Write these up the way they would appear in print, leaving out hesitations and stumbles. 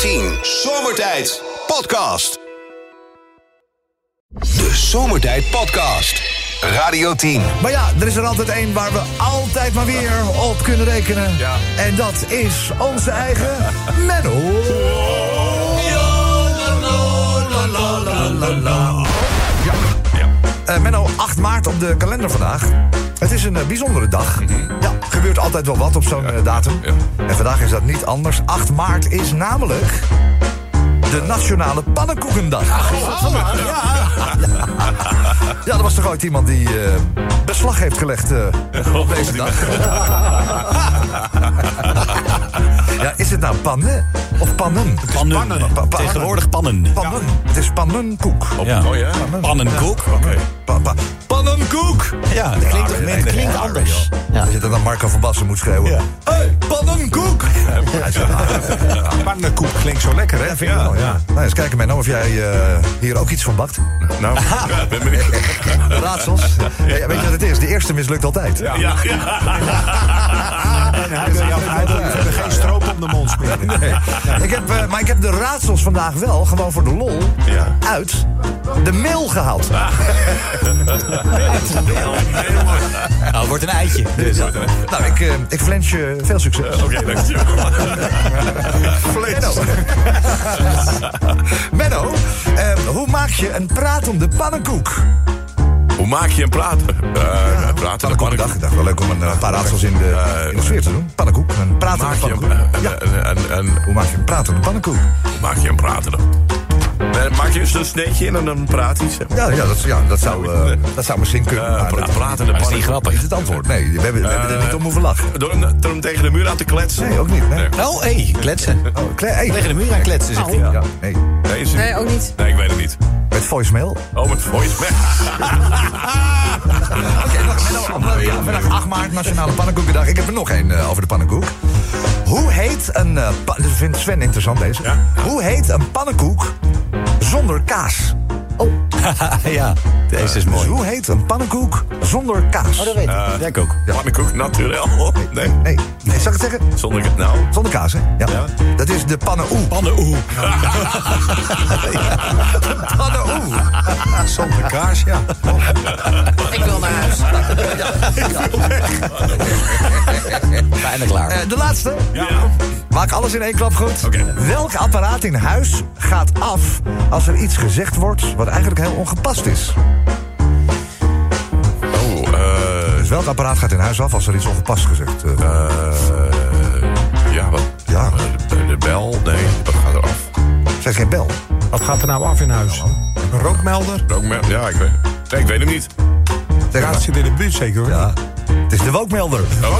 10 Zomertijd Podcast. De Zomertijd Podcast. Radio 10. Maar ja, er is er altijd één waar we altijd maar weer op kunnen rekenen. Ja. En dat is onze eigen Menno. Menno, 8 maart op de kalender vandaag. Het is een bijzondere dag. Ja, gebeurt altijd wel wat op zo'n datum. Ja. En vandaag is dat niet anders. 8 maart is namelijk de Nationale Pannenkoekendag. Ja, er was toch ooit iemand die beslag heeft gelegd op deze dag. Ja, is het nou pannen of pannen? Pannen. Tegenwoordig pannen. Pannen. Het is pannenkoek. Ja. Oh ja? Pannenkoek. Oké. Pannenkoek! Ja, dat klinkt anders. Ja. Je dan Marco van Bassen moet schreeuwen. Ja. Hey, pannenkoek! Pannenkoek klinkt zo lekker, hè? Ja, vind ik wel, ja. Nou, eens kijken, Menno, of jij hier ook iets van bakt. Nou, ben benieuwd. Raadsels. Ja, weet je wat het is? De eerste mislukt altijd. Ja. Hij wil geen stroop om de mond spelen. Nee. Maar ik heb de raadsels vandaag wel, gewoon voor de lol, uit de mail gehaald. Nou, het wordt een eitje. Dus. Nou, ik flens je veel succes. Oké, dankjewel. Menno, hoe maak je een pratende pannenkoek? Hoe maak je een pratende pannenkoek? Ik dacht wel leuk om een paar raadsels in de sfeer te doen. Pannenkoek, een pratende pannenkoek. Hoe maak je een pratende pannenkoek? Hoe maak je een pratende? Maak je een sneetje in en dan praat iets? Dat zou misschien kunnen. Maar Pratende Dat is niet pannenkoek. grappig. is het antwoord. Nee, we hebben er niet om hoeven lachen. Door hem tegen de muur aan te kletsen? Nee, ook niet. Nee. Oh, hé, kletsen. Tegen de muur aan kletsen, zegt hij. Ja, nee. Nee, ook niet. Nee, ik weet het niet. Met voicemail. Oh, met voicemail. Vandaag 8 maart, Nationale Pannenkoekendag. Ik heb er nog één over de pannenkoek. Hoe heet een... dat vindt Sven interessant, deze. Ja. Hoe heet een pannenkoek zonder kaas? Ja, deze is Dus mooi. hoe heet een pannenkoek zonder kaas? Dat weet ik. Ja, ik ook. Pannenkoek naturel. Nee, Nee, zal ik het zeggen? Zonder kaas, hè? Ja. Dat is de pannenoe. Pannenoe. Pannenoe. Zonder kaas, ja. Ik wil naar huis. Bijna klaar. De laatste. Ja. Maak alles in één klap goed. Oké. Welk apparaat in huis gaat af als er iets gezegd wordt wat eigenlijk heel ongepast is? Dus welk apparaat gaat in huis af als er iets ongepast gezegd wordt? Ja, wat? Ja. De bel? Nee, wat gaat er af? Zeg geen bel. Wat gaat er nou af in huis? Een rookmelder? Ja, ik weet hem niet. Zeg Ja, maar. het zit in de buurt zeker, hoor. Ja. Het is de wookmelder.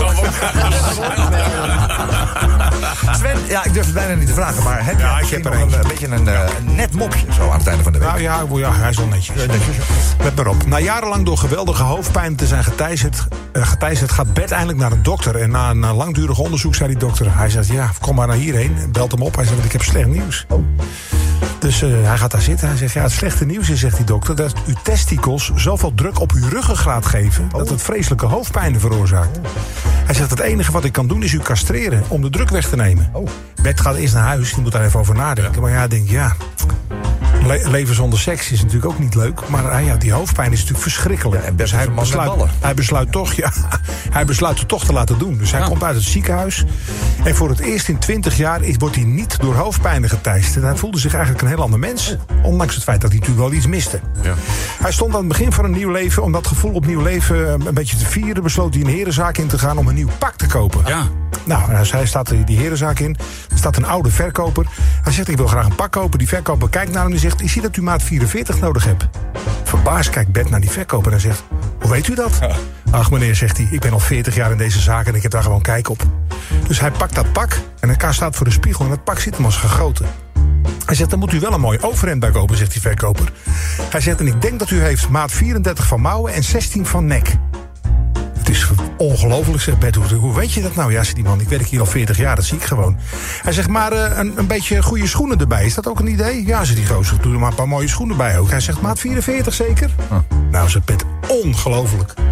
Sven, ja, ik durf het bijna niet te vragen, maar heb je Ja, ik misschien heb er nog eentje. een beetje een net mopje zo aan het einde van de week? Nou ja, hij is wel netjes. Let maar op. Na jarenlang door geweldige hoofdpijn te zijn geteisterd gaat Bert eindelijk naar een dokter. En na een langdurig onderzoek zei die dokter... Hij zegt, ja, kom maar naar hierheen. Belt hem op. Hij zegt, ik heb slecht nieuws. Dus hij gaat daar zitten. Hij zegt, ja, het slechte nieuws is, zegt die dokter... dat uw testikels zoveel druk op uw ruggengraat geven... dat het vreselijke hoofdpijnen veroorzaakt. Hij zegt, het enige wat ik kan doen is u castreren... om de druk weg te nemen. Bert gaat eerst naar huis. Die moet daar even over nadenken. Maar ja, hij denkt, ja... leven zonder seks is natuurlijk ook niet leuk. Maar ja, die hoofdpijn is natuurlijk verschrikkelijk. Ja, en Bert dus is een man met ballen. hij besluit het toch te laten doen. Dus hij komt uit het ziekenhuis. En voor het eerst in 20 jaar wordt hij niet door hoofdpijnen geteisterd. Hij voelde zich eigenlijk een heel ander mens. Ondanks het feit dat hij natuurlijk wel iets miste. Ja. Hij stond aan het begin van een nieuw leven. Om dat gevoel op nieuw leven een beetje te vieren... besloot hij een herenzaak in te gaan om een nieuw pak te kopen. Ja. Nou, hij staat die herenzaak in. Er staat een oude verkoper. Hij zegt, ik wil graag een pak kopen. Die verkoper kijkt naar hem en zegt... ik zie dat u maat 44 nodig hebt. Verbaasd kijkt Bert naar die verkoper en zegt... hoe weet u dat? Ach meneer, zegt hij, ik ben al 40 jaar in deze zaak... en ik heb daar gewoon kijk op. Dus hij pakt dat pak en hij staat voor de spiegel... en het pak zit hem als gegoten. Hij zegt, dan moet u wel een mooi overhemd bij kopen, zegt die verkoper. Hij zegt, en ik denk dat u heeft maat 34 van mouwen en 16 van nek. Het is ongelooflijk, zegt Bert. Hoe weet je dat nou? Ja, zegt die man, ik werk hier al 40 jaar, dat zie ik gewoon. Hij zegt, maar een beetje goede schoenen erbij, is dat ook een idee? Ja, zegt die gozer, doe er maar een paar mooie schoenen bij ook. Hij zegt, maat 44 zeker? Nou, zegt Bert, ongelooflijk.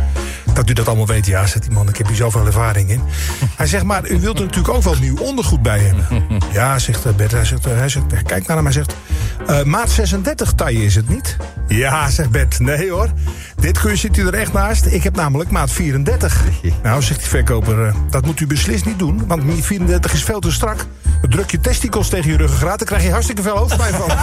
Dat u dat allemaal weet, ja, zegt die man, ik heb hier zoveel ervaring in. Hij zegt, maar u wilt er natuurlijk ook wel nieuw ondergoed bij hebben. Ja, zegt Bert. Hij zegt, kijk naar hem, hij zegt... maat 36 taille is het niet? Ja, zegt Bert, nee hoor. Dit zit u er echt naast. Ik heb namelijk maat 34. Nou, zegt die verkoper, dat moet u beslist niet doen. Want 34 is veel te strak. Dan druk je testikels tegen je ruggengraat, dan krijg je hartstikke veel hoofdpijn van.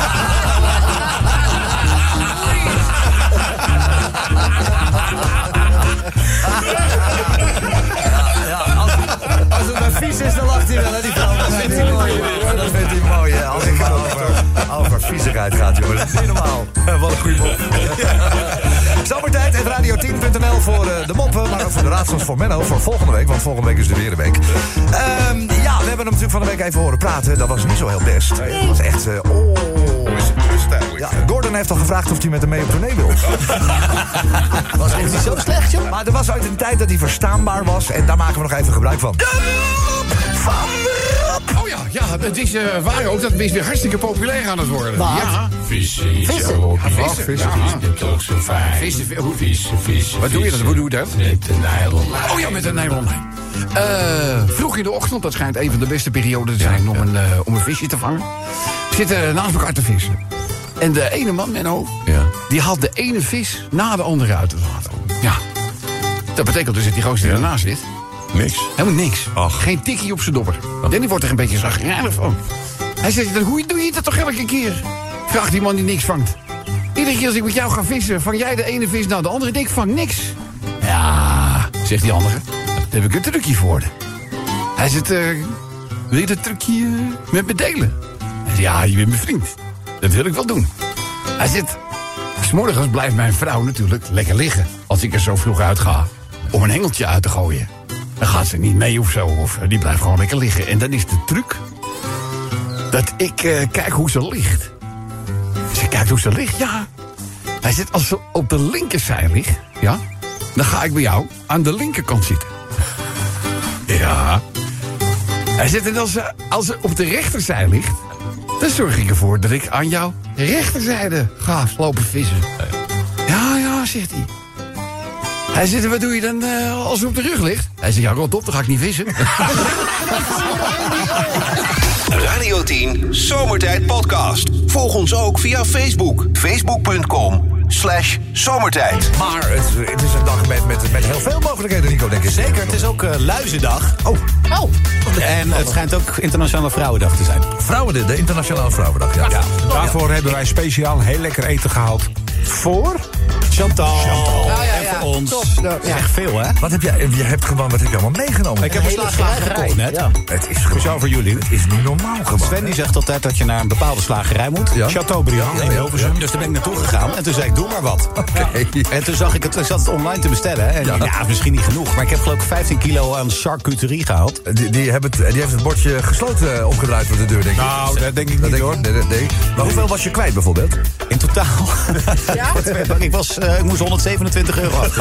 Als het maar vies is, dan lacht hij wel, hè, die vrouw. Dat vindt hij mooi. Dat vindt hij mooi, hè. Als het over viezigheid gaat, jongens. Dat is niet normaal. Wat een goede mop. Zomertijd, radio10.nl voor de moppen, maar ook voor de raadsels voor Menno voor volgende week. Want volgende week is er weer een week. Ja, we hebben hem natuurlijk van de week even horen praten. Dat was niet zo heel best. Dat was echt... Ja, Gordon heeft al gevraagd of hij met hem mee op tournee wil. Was echt niet zo slecht, joh. Maar er was uit een tijd dat hij verstaanbaar was. En daar maken we nog even gebruik van. Oh ja, het is waar ook. Dat is weer hartstikke populair aan het worden. Wat? Ja. Vissen. Vissen. Toch zo fijn. Vissen. Wat doe je dat? Hoe doe je dat? Met de nylon. Oh ja, met een nylon. Vroeg in de ochtend, dat schijnt een van de beste perioden te zijn om een visje te vangen. Zitten naast elkaar te vissen. En de ene man, Menno, die haalt de ene vis na de andere uit het water. Ja. Dat betekent dus dat die gozer die ernaast zit. Niks. Helemaal niks. Ach. Geen tikkie op zijn dobber. En die wordt er een beetje zagrijnig van. Hij zegt, hoe doe je dat toch elke keer? Vraagt die man die niks vangt. Iedere keer als ik met jou ga vissen, vang jij de ene vis na de andere. Ik vang niks. Ja, zegt die andere. Daar heb ik een trucje voor. Hij zegt, wil je dat trucje met me delen? Hij zegt, ja, je bent mijn vriend. Dat wil ik wel doen. Hij zegt, 's morgens blijft mijn vrouw natuurlijk lekker liggen. Als ik er zo vroeg uit ga om een hengeltje uit te gooien. Dan gaat ze niet mee of zo. Of die blijft gewoon lekker liggen. En dan is de truc dat ik kijk hoe ze ligt. Ze kijkt hoe ze ligt, ja. Hij zegt, als ze op de linkerzij ligt, ja, dan ga ik bij jou aan de linkerkant zitten. Ja. Hij zegt, en als ze op de rechterzij ligt, dan zorg ik ervoor dat ik aan jouw rechterzijde ga lopen vissen. Ja, zegt hij. Hij zegt, wat doe je dan als ze op de rug ligt? Hij zegt, ja, rot op, dan ga ik niet vissen. Radio 10 Zomertijd Podcast. Volg ons ook via Facebook. Facebook.com/zomertijd. Maar het is een dag met heel veel mogelijkheden, Nico, denk ik. Zeker, het is ook Luizendag. Oh. En het schijnt ook Internationale Vrouwendag te zijn. De Internationale Vrouwendag, ja. Daarvoor hebben wij speciaal heel lekker eten gehaald. Voor? Chantal. Ja. En voor ons. Top. Dat is echt veel, hè? Wat heb je allemaal meegenomen? Ik heb een slagerij gekocht net. Ja. Het is Speciaal voor jullie. Het is niet normaal gewoon. Sven die zegt altijd dat je naar een bepaalde slagerij moet. Ja. Chateaubriand in Hilversum. Dus daar ben ik naartoe gegaan. En toen zei ik, doe maar wat. Oké. En toen zag ik het, ik zat het online te bestellen. En ja, misschien niet genoeg. Maar ik heb geloof ik 15 kilo aan charcuterie gehaald. Die heeft het bordje gesloten omgedraaid voor de deur, denk ik. Nou, dat denk ik niet, hoor. Nee. Maar hoeveel was je kwijt, bijvoorbeeld? In totaal. Ja? Ik moest 127 euro achter.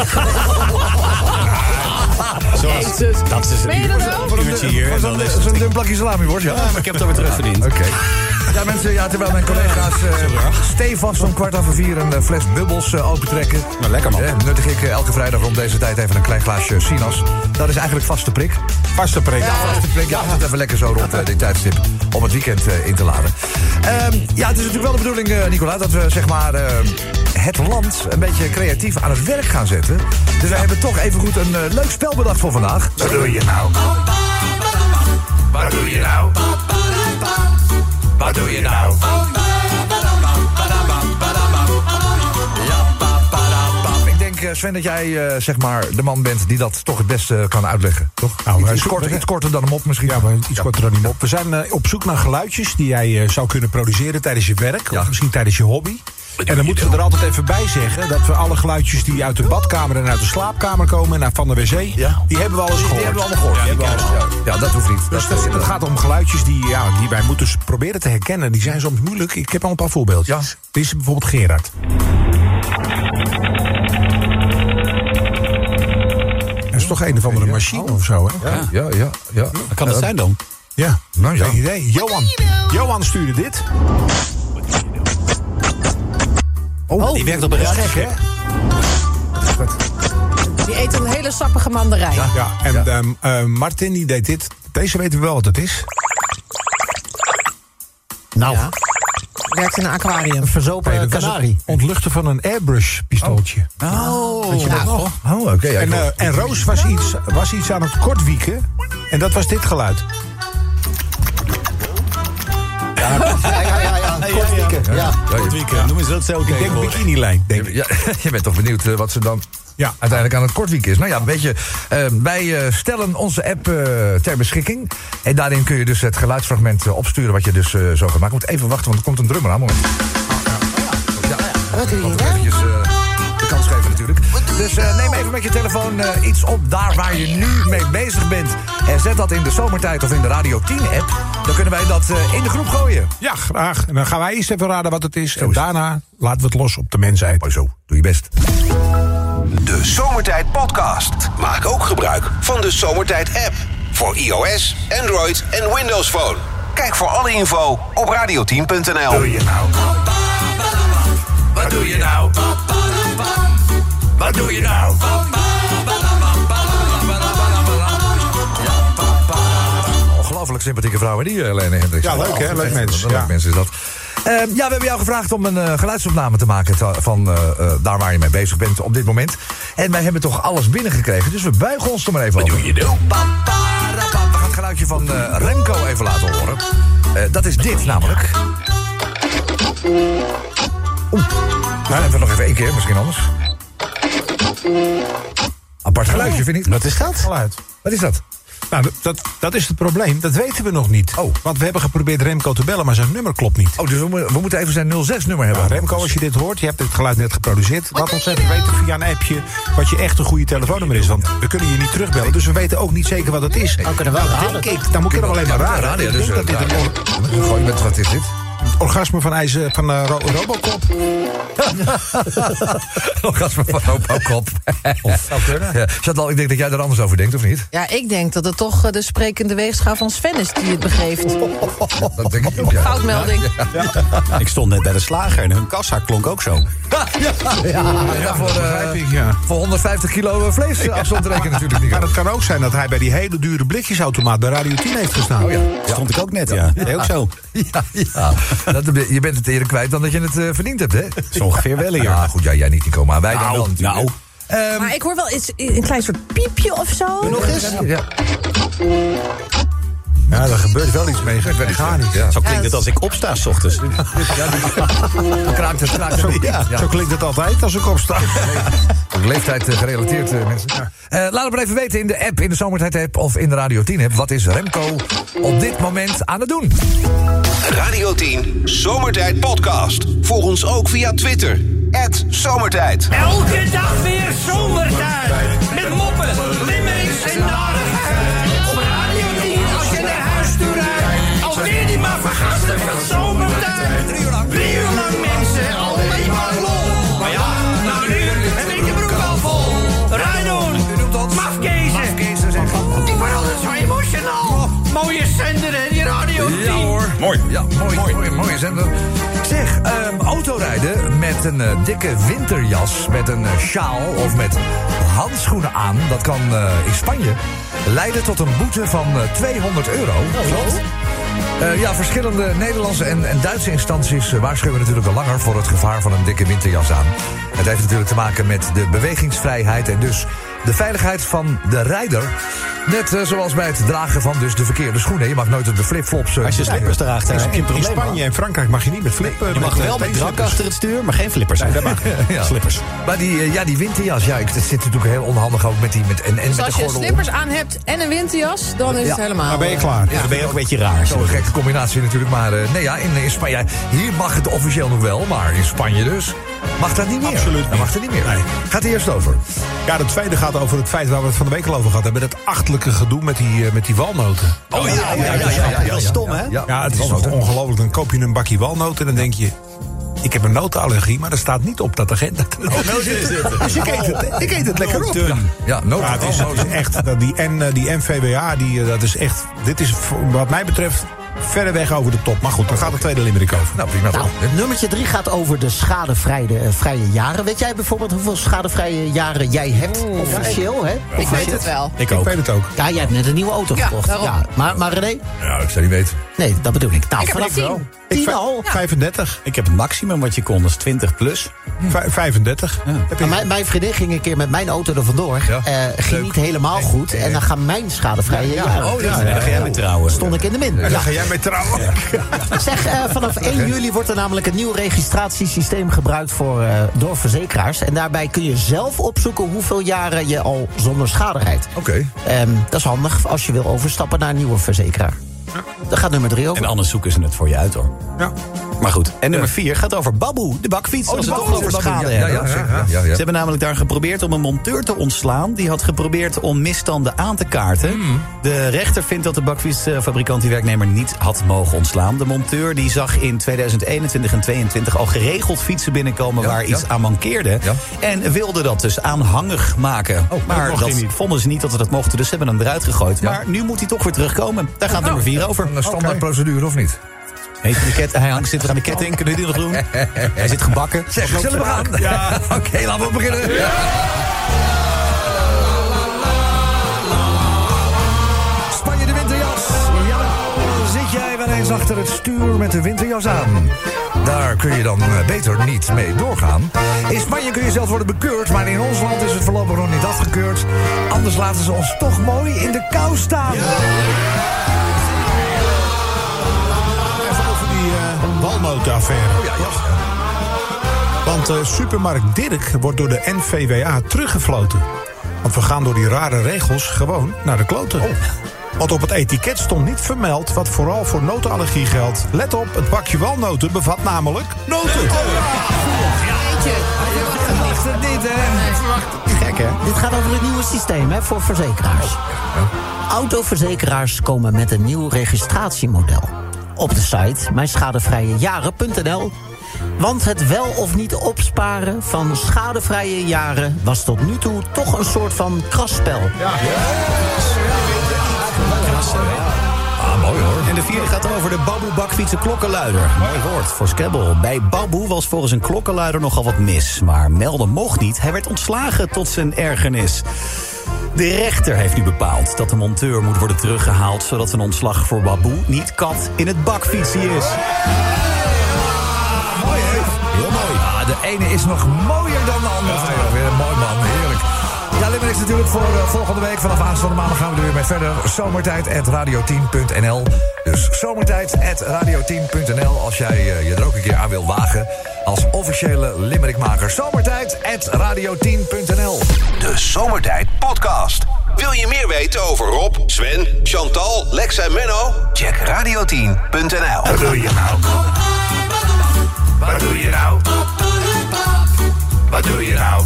Jezus. Dat is Ben je dat wel? een uurtje hier. En dan is het... Zo'n dun plakje salami-worst, ja. Ja, maar ik heb het alweer terugverdiend. Oké. Ja, mensen, terwijl mijn collega's stevast om 4:15 een fles bubbels opentrekken. Nou, lekker man. Nuttig ik elke vrijdag rond deze tijd even een klein glaasje sinaas. Dat is eigenlijk vaste prik. Vaste prik. Vaste prik, ja. Het even lekker zo rond dit tijdstip om het weekend in te laden. Ja, het is natuurlijk wel de bedoeling, Nicola, dat we zeg maar het land een beetje creatief aan het werk gaan zetten. Dus wij hebben toch even goed een leuk spel bedacht voor vandaag. Wat doe je nou? Wat doe je nou? Wat doe je nou? Ik denk, Sven, dat jij zeg maar de man bent die dat toch het beste kan uitleggen. Toch? Nou, Iets korter dan een mop misschien. Ja, maar iets korter dan die mop. We zijn op zoek naar geluidjes die jij zou kunnen produceren tijdens je werk. Ja. Of misschien tijdens je hobby. En dan moeten we er altijd even bij zeggen dat we alle geluidjes die uit de badkamer en uit de slaapkamer komen en van de wc, die hebben we al eens gehoord. Die hebben we allemaal gehoord. Ja, dat hoeft niet. Dus het gaat om geluidjes die wij moeten proberen te herkennen. Die zijn soms moeilijk. Ik heb al een paar voorbeeldjes. Ja. Dit is bijvoorbeeld Gerard. Dat is toch een of andere machine of zo, hè? Ja. Wat kan dat zijn dan? Ja, Nou ja. geen idee. Johan stuurde dit. Die werkt op een Gek, ruimteschip. hè? Die eet een hele sappige mandarijn. Ja, en Martin die deed dit. Deze weten we wel wat het is. Nou, Ja. Werkt in een aquarium. verzopen Dat was kanarie. het ontluchten van een airbrush-pistooltje. Oh, je dat nog? Oh, oké. ja, ik hoor- En Roos was iets aan het kortwieken. En dat was dit geluid. Kortwieken. Ja, Kortwieken. noemen ze dat zo Ik denk tegenwoordig. bikinilijn, denk ik. Ja, je bent toch benieuwd wat ze dan Ja. uiteindelijk aan het kortwiek is. Nou ja, weet je, wij stellen onze app ter beschikking. En daarin kun je dus het geluidsfragment opsturen wat je dus zo gaat maken. Moet even wachten, want er komt een drummer aan. Moment. Wat doe je Even nou? de kans geven natuurlijk. Dus neem even met je telefoon iets op daar waar je nu mee bezig bent. En zet dat in de Zomertijd of in de Radio 10-app. Dan kunnen wij dat in de groep gooien. Ja, graag. En dan gaan wij eerst even raden wat het is. En is daarna laten we het los op de mensheid. Mooi zo, doe je best. De Zomertijd Podcast. Maak ook gebruik van de Zomertijd app. Voor iOS, Android en Windows Phone. Kijk voor alle info op radio10.nl. Wat doe je nou? Wat doe je nou? Wat doe je nou? Ongelooflijk sympathieke vrouw, hè, die Helene Hendricks. Ja, leuk, hè? Leuk mens, Leuk ja. mens is dat. Ja, we hebben jou gevraagd om een geluidsopname te maken van daar waar je mee bezig bent op dit moment. En wij hebben toch alles binnengekregen, dus we buigen ons er maar even over. Wat doe je nou? We gaan het geluidje van Remco even laten horen. Dat is dit namelijk. Nou, even nog even één keer, misschien anders. Apart geluidje, vind ik. Wat is dat? Geluid. Wat is dat? Nou, dat is het probleem. Dat weten we nog niet. Oh. Want we hebben geprobeerd Remco te bellen, maar zijn nummer klopt niet. Oh, dus we moeten even zijn 06-nummer hebben. Ja, Remco, als je dit hoort, je hebt het geluid net geproduceerd. Laat ons even weten via een appje wat je echt een goede telefoonnummer is. Want we kunnen je niet terugbellen, dus we weten ook niet zeker wat het is. kunnen we wel raden. Denk ik, dan moet ik er alleen maar raden. Radio, Ik dus denk dat dit een gooi met wat is dit? orgasme van Robocop. Orgasme van Robocop. Zou kunnen. Ja, Chantal, ik denk dat jij er anders over denkt, of niet? Ja, ik denk dat het toch de sprekende weegschaal van Sven is die het begeeft. Dat denk ik ook, ja. Foutmelding. Ik stond net bij de slager en hun kassa klonk ook zo. Ja, Begrijp ik, ja. voor 150 kilo vlees afstand te rekenen natuurlijk niet. Maar het kan ook zijn dat hij bij die hele dure blikjesautomaat bij Radio 10 heeft gestaan. Oh ja. Stond ik ook net, ja. Nee, ook zo. Ja. Je bent het eerder kwijt dan dat je het verdiend hebt, hè? Zo ongeveer wel hier. Ja, goed, jij niet, Nico, maar wij dan wel natuurlijk. Maar ik hoor wel een klein soort piepje of zo. Nog eens? Ja. Ja, er gebeurt wel iets mee. Mechanisch. Ja. Zo klinkt het als ik opsta 's ochtends. Kraakt het zo. Ja. Zo klinkt het altijd als ik opsta. Ook leeftijd gerelateerd, mensen. Laat het maar even weten in de app, in de Zomertijd-app of in de Radio 10-app. Wat is Remco op dit moment aan het doen? Radio 10 Zomertijd Podcast. Volg ons ook via Twitter. @Zomertijd. Elke dag weer zomertijd. Met moppen, limmerings en narigheid. Op Radio 10 als je naar huis toe rijdt. Alweer die maar vergasten van zomertijd. 3 uur lang mensen, alleen maar lol. Maar ja, na een uur heb ik de broek al vol. Rijdoen, mafkezen. Ik word altijd zo emotional. Mooie zender hè, die Radio 10. Ja hoor. Mooi. Ja, mooie zender. Zeg, autorijden met een dikke winterjas, met een sjaal of met handschoenen aan, dat kan in Spanje leiden tot een boete van €200. Klopt. Ja, verschillende Nederlandse en Duitse instanties waarschuwen natuurlijk al langer voor het gevaar van een dikke winterjas aan. Het heeft natuurlijk te maken met de bewegingsvrijheid en dus de veiligheid van de rijder. Net zoals bij het dragen van dus de verkeerde schoenen. Je mag nooit op de flipflops. Als je slippers draagt, dan is het geen In probleem. Spanje en Frankrijk mag je niet met flippen. Je mag wel met drank achter het stuur, maar geen flippers. Nee, dat mag. Ja. Slippers. Maar die winterjas, ja, het zit natuurlijk heel onhandig ook met die en Dus met de als je gordel. slippers aan hebt en een winterjas, dan is het helemaal... Dan ben je klaar. Dan ben je ook een beetje raar. Zo'n gekke combinatie natuurlijk, maar nee, ja, in Spanje, hier mag het officieel nog wel, maar in Spanje dus mag dat niet meer. Absoluut Dat niet. mag er niet meer. Nee. Gaat er eerst over. Ja, de tweede gaat over het feit waar we het van de week al over gehad hebben. Het achtelijke gedoe met die walnoten. Oh Dat is stom, hè? Ja, het is toch ongelooflijk. Dan koop je een bakje walnoten en dan denk je... Ik heb een notenallergie, maar er staat niet op dat er geen noten zitten. Dus ik eet het lekker op. Ja, Ja, het is echt, die NVWA, dat is echt... Dit is wat mij betreft verreweg over de top. Maar goed, dan gaat de tweede limerick over. Nou, prima toch. Nummertje 3 gaat over de schadevrije jaren. Weet jij bijvoorbeeld hoeveel schadevrije jaren jij hebt? Officieel, hè? Ik weet het wel. Ik weet het ook. Ja, jij hebt net een nieuwe auto gekocht. daarom. Maar René? Ja, ik zou niet weten. Nee, dat bedoel ik. Nou, Ik heb vanaf er 10. 10 al. 35. Ik heb het maximum wat je kon, dat is 20 plus. 35. Heb je- Mijn vriendin ging een keer met mijn auto er vandoor. Ja. Ging niet helemaal goed. En dan gaan mijn schadevrije jaren. Oh ja, daar ga jij mee trouwen. Stond ik in de min. En Ja. dan ga jij mee trouwen. Zeg, vanaf 1 juli wordt er namelijk een nieuw registratiesysteem gebruikt door verzekeraars. En daarbij kun je zelf opzoeken hoeveel jaren je al zonder schade rijdt. Oké. Dat is handig als je wil overstappen naar een nieuwe verzekeraar. Daar gaat nummer 3 over. En anders zoeken ze het voor je uit, hoor. Ja. Maar goed, en nummer 4 gaat over Baboe, de bakfiets. Als we het toch over schade hebben. Ja. Ze hebben namelijk daar geprobeerd om een monteur te ontslaan. Die had geprobeerd om misstanden aan te kaarten. De rechter vindt dat de bakfietsfabrikant die werknemer niet had mogen ontslaan. De monteur die zag in 2021 en 2022 al geregeld fietsen binnenkomen waar iets aan mankeerde. Ja. En wilde dat dus aanhangig maken. Maar mocht dat hij niet. vonden ze niet dat ze dat mochten, dus ze hebben hem eruit gegooid. Maar nu moet hij toch weer terugkomen. Daar gaat nummer 4 over. Een standaard procedure of niet? Hij zit er aan de ketting, kunnen we die nog doen? Hij zit gebakken. Zeg, zullen we gaan? Ja. Oké, laten we beginnen. Spanje de winterjas. Ja, zit jij wel eens achter het stuur met de winterjas aan? Daar kun je dan beter niet mee doorgaan. In Spanje kun je zelfs worden bekeurd, maar in ons land is het voorlopig nog niet afgekeurd. Anders laten ze ons toch mooi in de kou staan. Even over die walnotenaffaire. Want supermarkt Dirk wordt door de NVWA teruggefloten. Want we gaan door die rare regels gewoon naar de kloten. Want op het etiket stond niet vermeld wat vooral voor notenallergie geldt. Let op, het bakje walnoten bevat namelijk noten. Gek, hè? Dit gaat over het nieuwe systeem voor verzekeraars. Autoverzekeraars komen met een nieuw registratiemodel. Op de site mijnschadevrijejaren.nl. Want het wel of niet opsparen van schadevrije jaren was tot nu toe toch een soort van krasspel. Mooi hoor. En de 4 gaat over de Baboe bakfietsen klokkenluider. Mooi woord voor Scrabble. Bij Baboe was volgens een klokkenluider nogal wat mis. Maar melden mocht niet. Hij werd ontslagen tot zijn ergernis. De rechter heeft nu bepaald dat de monteur moet worden teruggehaald, zodat een ontslag voor Baboe niet kat in het bakfietsie is. Mooi hè? Heel mooi. Ja, de ene is nog mooier dan de andere. Ja, weer een mooi man, heerlijk. Ja, Limerick natuurlijk voor volgende week. Vanaf aanstaande maandag gaan we er weer mee verder. Zomertijd@radio10.nl. Dus zomertijd@radio10.nl. Als jij je er ook een keer aan wil wagen. Als officiële Limerickmaker. Zomertijd@radio10.nl. De Zomertijd Podcast. Wil je meer weten over Rob, Sven, Chantal, Lex en Menno? Check radio10.nl. Wat doe je nou? Wat doe je nou? Wat doe je nou?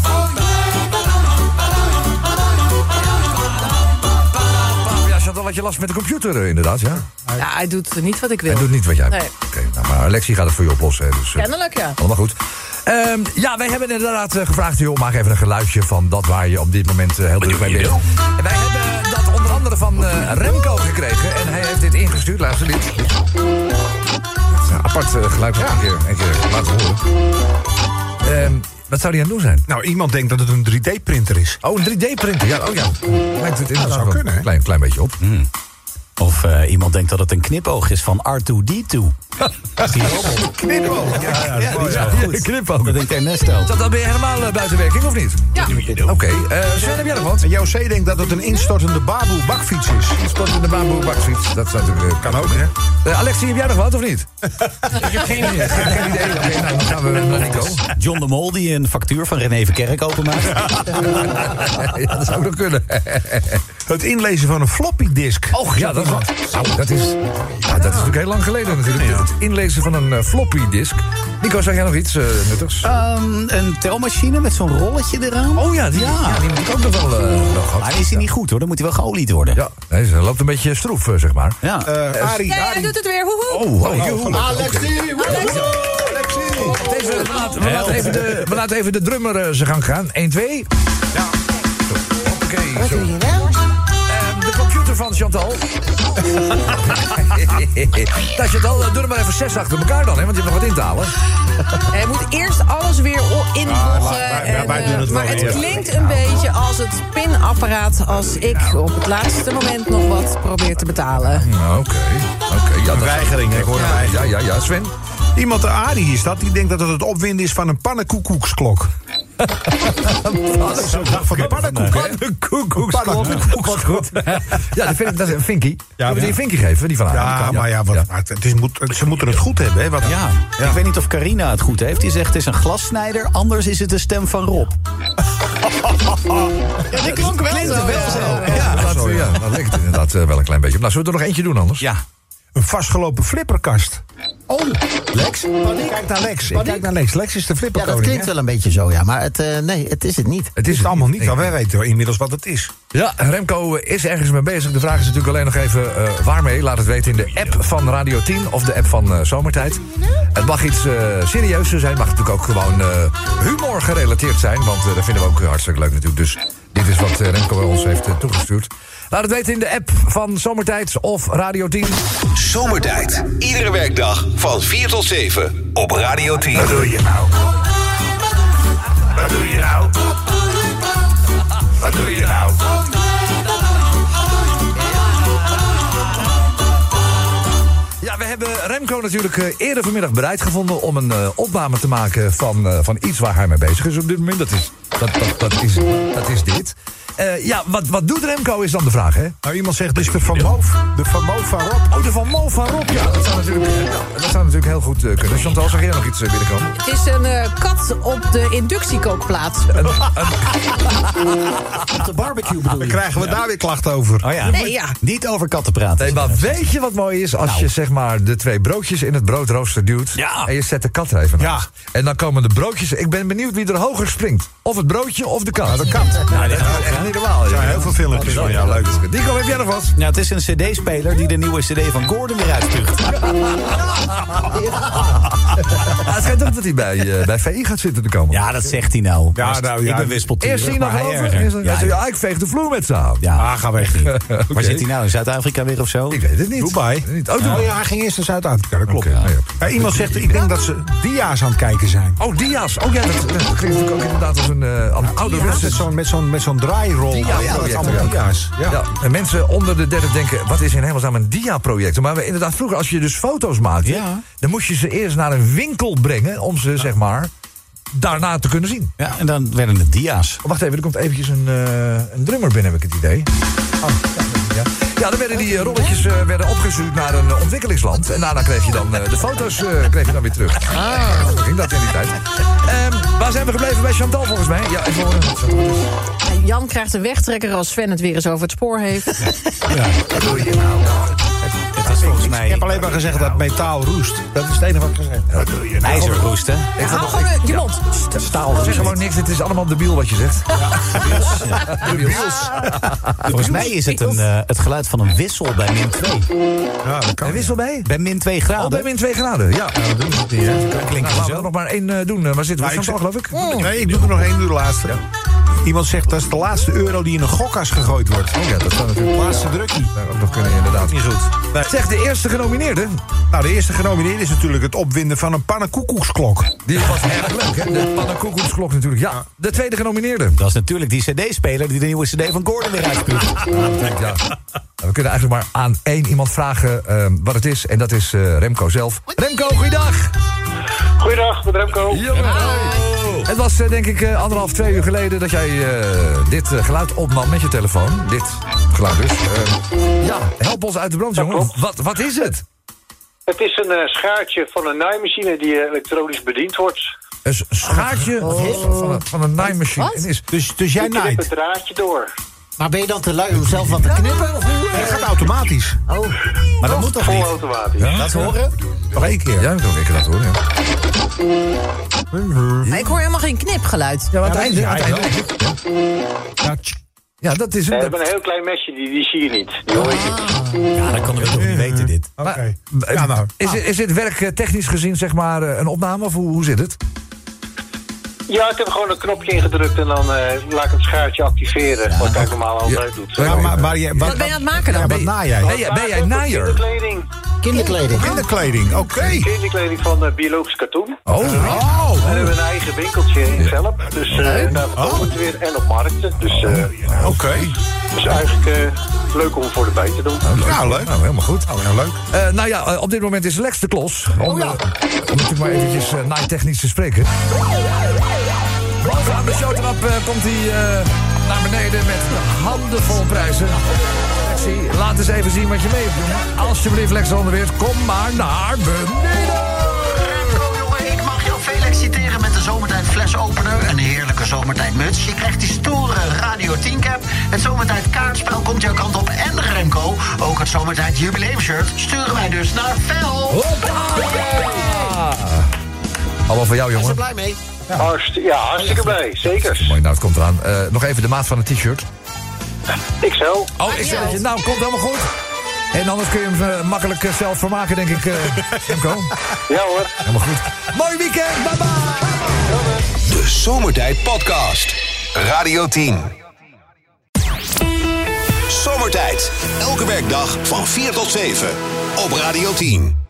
Ja, Chantal, had je last met de computer inderdaad, ja? Ja, hij doet niet wat ik wil. Hij doet niet wat jij wil. Nee. Oké, nou, maar Alexie gaat het voor je oplossen. hè, Dus, Kennelijk, ja. allemaal goed. Ja, wij hebben inderdaad gevraagd, joh, maak even een geluidje van dat waar je op dit moment heel druk mee bent. En wij hebben dat onder andere van Remco gekregen en hij heeft dit ingestuurd. Luister dit. Het is een apart geluid wat ik een keer laten horen. Wat zou die aan het doen zijn? Nou, iemand denkt dat het een 3D-printer is. Oh, een 3D-printer. Ja, oh ja. Lijkt het inderdaad zou wel kunnen, hè? een klein beetje op. Of iemand denkt dat het een knipoog is van R2-D2. Knipoog. Ja, die is wel goed. Knipoog. Dat denkt Ernesto. Dan ben je helemaal buiten werking, of niet? Ja. Oké, Sven, heb jij nog wat? En José denkt dat het een instortende Baboe bakfiets is. Instortende bamboe bakfiets. Dat is natuurlijk... Kan ook, hè? Alexie, heb jij nog wat, of niet? Ik heb geen idee. Geen idee. Oké, nou, dan gaan we naar Nico. John de Mol die een factuur van René Verkerk openmaakt. Ja, dat zou nog kunnen. Het inlezen van een floppy disk. Och, ja, dat is natuurlijk heel lang geleden natuurlijk. Het inlezen van een floppy disk. Nico, zeg jij nog iets nuttigs? Een telmachine met zo'n rolletje eraan. Oh ja, die moet ik ook nog wel gehad. Maar is die niet goed hoor, dan moet hij wel geolied worden. Ja, nee, ze loopt een beetje stroef, zeg maar. Ja. Arie, Ja, hij doet het weer. Woehoe. Alexie! We laten even de drummer zijn gang gaan. 1, 2. Ja. Hoppakee. Zo. De computer computer van Chantal. Nou, Chantal, doe er maar even 6 achter elkaar dan, hè, want je hebt nog wat in te halen. Je moet eerst alles weer inloggen. wij doen het wel maar het weer. klinkt een beetje als het pinapparaat als ik op het laatste moment nog wat probeer te betalen. Oké. Ja, Een weigering, hè, ik hoor een weigering. Ja, Sven. Iemand, de Arie hier staat, die denkt dat het het opwinden is van een pannenkoekoeksklok. Van de pannenkoek, hè? Koekoeksklok. Wat goed. Ja, dat is een Vinkie. Zullen we die een Vinkie geven, die van haar? Ja, maar ja, ze moeten het goed hebben, hè? Ja. Ik weet niet of Carina het goed heeft. Die zegt het is een glassnijder, anders is het de stem van Rob. Ja, die klonk wel zo. Dat lijkt inderdaad wel een klein beetje. Nou, zullen we er nog eentje doen anders? Ja. Een vastgelopen flipperkast. Oh, Lex? Kijk naar Lex. Ik kijk naar Lex. Lex is de Ja, flipperkoning. dat klinkt wel een beetje zo, ja. Maar nee, het is het niet. Het is het allemaal niet, maar wij weten inmiddels wat het is. Ja, Remco is ergens mee bezig. De vraag is natuurlijk alleen nog even waarmee. Laat het weten in de app van Radio 10 of de app van Zomertijd. Het mag iets serieuzer zijn. Het mag natuurlijk ook gewoon humor gerelateerd zijn. Want dat vinden we ook hartstikke leuk natuurlijk. Dus dit is wat Remco ons heeft toegestuurd. Laat het weten in de app van Zomertijd of Radio 10. Zomertijd. Iedere werkdag van 4 tot 7 op Radio 10. Wat doe je nou? Wat doe je nou? Wat doe je nou? Ja, we hebben Remco natuurlijk eerder vanmiddag bereid gevonden om een opname te maken van iets waar hij mee bezig is op dit moment. Dat is dit. Ja, wat doet Remco is dan de vraag, hè? Nou, iemand zegt, dit is de Van Moof. De Van Moof van Rob. Oh, de Van Moof van Rob. Ja, dat zou natuurlijk heel goed kunnen. Chantal, zag jij nog iets binnenkomen? Het is een kat op de inductiekookplaat. Op de barbecue bedoel Dan je? krijgen we daar weer klachten over. Oh ja. Nee, ja. Niet over katten praten. Nee, maar weet je wat mooi is? Als je zeg maar de 2 broodjes in het broodrooster duwt... Ja. en je zet de kat er even naast. Ja. En dan komen de broodjes... Ik ben benieuwd wie er hoger springt. Of het broodje of de kat. Ja, de kat. Ja, dat is echt niet normaal. Ja, heel veel filmpjes van jou, leuk. Dico, heb jij nog wat? Ja, het is een cd-speler die de nieuwe cd van Gordon weer uitspuugt. Het schijnt ook dat hij bij VI gaat zitten te komen. Ja, dat zegt hij nou. Ja, nou, ja. Ik ben wispelturig, Eerst zien nog maar hij over. erger. Hij zei, ja, ik veeg de vloer met z'n aan. Ja. Ga weg. Waar zit hij nou? In Zuid-Afrika weer of zo? Ik weet het niet. Dubai. Niet. Oh ja, hij ging eerst naar Zuid-Afrika, dat klopt. Oké, nou ja. Ja, iemand zegt, ik denk dat ze dia's aan het kijken zijn. Oh, Diaz. Oh ja, dat klinkt natuurlijk ook inderdaad als een ouderwetse... Met zo'n draairol. Dia- Ja, dat is allemaal ja. dia's. Ja. Ja, en mensen onder de 30 denken, wat is in hemelsnaam een dia-project? Maar inderdaad, vroeger als je dus foto's maakte... Ja. dan moest je ze eerst naar een winkel brengen... om ze, zeg maar, daarna te kunnen zien. Ja, en dan werden het dia's. Oh, wacht even, er komt eventjes een drummer binnen, heb ik het idee. Oh, ja. Ja, dan werden die rolletjes werden opgestuurd naar een ontwikkelingsland. En daarna kreeg je dan de foto's kreeg je dan weer terug. Zo ging dat in die tijd. Waar zijn we gebleven bij Chantal volgens mij? Ja, even horen. En Jan krijgt een wegtrekker als Sven het weer eens over het spoor heeft. Wat doe je nou? Het is volgens mij Ik heb alleen maar gezegd dat metaal roest. Dat is het enige wat ik gezegd heb. Wat doe je nou? ijzerroest, hè? Hou gewoon je mond. Staal. Zeg gewoon niks, het is allemaal debiel wat je zegt. Volgens mij is het het geluid van een wissel bij min 2. Ja, dat kan. En wissel bij? Bij min 2 graden. Oh, bij min 2 graden, ja. Ja, dat doen ze het niet, hè? Klinkt nou, laten we er nog maar 1 doen. Waar zitten we? Nou, Chantal, geloof ik? Nee, ik doe er nog één, doe de laatste. Iemand zegt dat is de laatste euro die in een gokkas gegooid wordt. Oh ja, dat zou natuurlijk Laatste drukkie. daar ook nog kunnen, inderdaad. Niet goed. Nee. Zeg, de eerste genomineerde, Nou, de eerste genomineerde is natuurlijk het opwinden van een pannenkoekoeksklok. die was erg leuk, hè? De pannenkoekoeksklok natuurlijk, ja. De tweede genomineerde. Dat is natuurlijk die cd-speler die de nieuwe cd van Gordon weer uitspuugt. Ja. We kunnen eigenlijk maar aan 1 iemand vragen wat het is. En dat is Remco zelf. Remco, goeiedag! Goeiedag, met Remco. Jongen. Het was denk ik 1,5, 2 uur geleden dat jij dit geluid opnam met je telefoon. Dit geluid dus. Ja, help ons uit de brand, jongen. Wat is het? Het is een schaartje van een naaimachine die elektronisch bediend wordt. Een schaartje van een naaimachine. Wat? En is, Dus jij Je knipt naait. het draadje door. Maar ben je dan te lui om zelf wat te knippen? Of hoe? Dat gaat automatisch. Oh, Maar dat moet toch Vol niet? automatisch. Laat horen. Nog 1 keer. ja, ik wil ik dat horen. Ja. Maar ik hoor helemaal geen knipgeluid. Ja, maar Ja, het dat is einde. hij Ja, Ja, dat is We een. hebben een heel klein mesje, die zie je niet. Die hoor je niet. Ja, dat konden we toch niet weten, dit. Oké. Ja, nou. Is dit werk technisch gezien zeg maar een opname of hoe zit het? Ja, ik heb gewoon een knopje ingedrukt en dan laat ik het schaartje activeren. Wat ik normaal altijd doet. Wat ben je aan het maken dan? Wat na jij? Ben jij naaier? Kinderkleding. Kinderkleding, oké. Kinderkleding van biologisch katoen. Oh. We hebben een eigen winkeltje in Velp. Dus daar verkopen we het weer. En op markten. Dus Oké. is eigenlijk leuk om voor de bij te doen. Ja, leuk. Nou, helemaal goed. Nou, leuk. Nou ja, op dit moment is Lex de Klos. Om natuurlijk maar eventjes naaitechnisch te spreken. Bovenaan de showtrap komt hij naar beneden met handen vol prijzen. Lexie, laat eens even zien wat je mee hebt, jongen. Alsjeblieft, Lex Onderweert, kom maar naar beneden. Remco, jongen, ik mag jou Felix citeren met de Zomertijd flesopener. Een heerlijke Zomertijd muts. Je krijgt die stoere Radio 10 cap. Het Zomertijd kaartspel komt jouw kant op. En Remco, ook het Zomertijd jubileumshirt sturen wij dus naar Vel. Hoppa! Allemaal voor jou, jongen. Ik ben er blij mee. Hartstikke blij. Zeker. Mooi, nou, het komt eraan. Nog even de maat van het t-shirt. XL. Oh, XL. Nou, komt helemaal goed. En anders kun je hem makkelijk zelf vermaken, denk ik, Remco. Ja hoor. Helemaal goed. Mooi weekend, bye bye. De Zomertijd Podcast. Radio 10. Zomertijd. Elke werkdag van 4 tot 7. Op Radio 10.